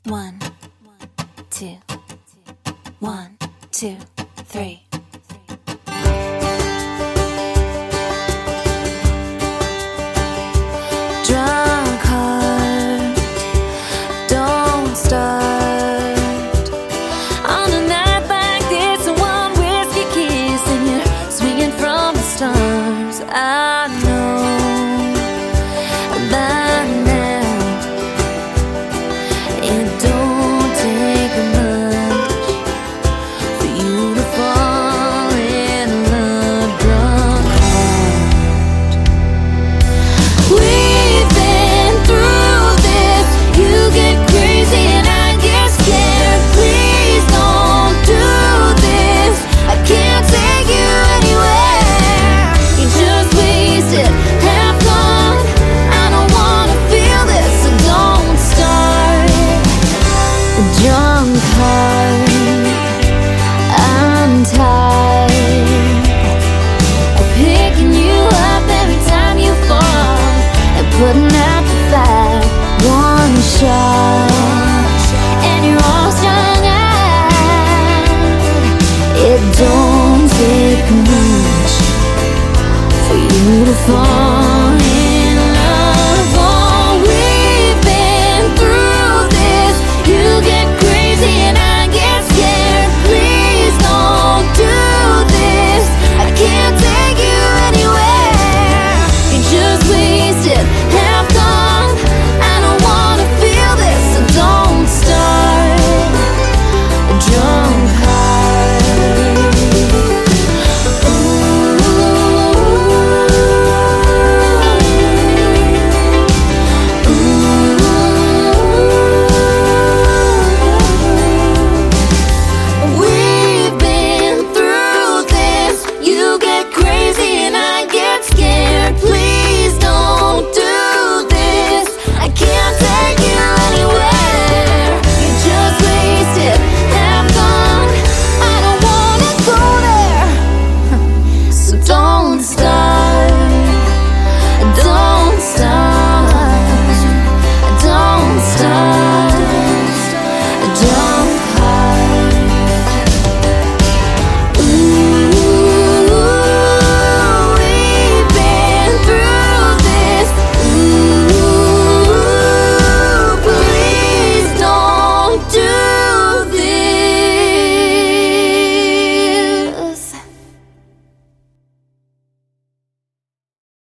One, two, 1, 2, 3. Drunk heart, don't start. On a night like this, one whiskey kiss and you're swinging from the stars. I know by now it don't take much for you to fall in love. Drunk heart, we've been through this. You get crazy and I get scared. Please don't do this. I can't take you anywhere. You're just wasted, half gone. I don't wanna feel this, so don't start. Drunk heart, I'm tired of picking you up every time you fall and putting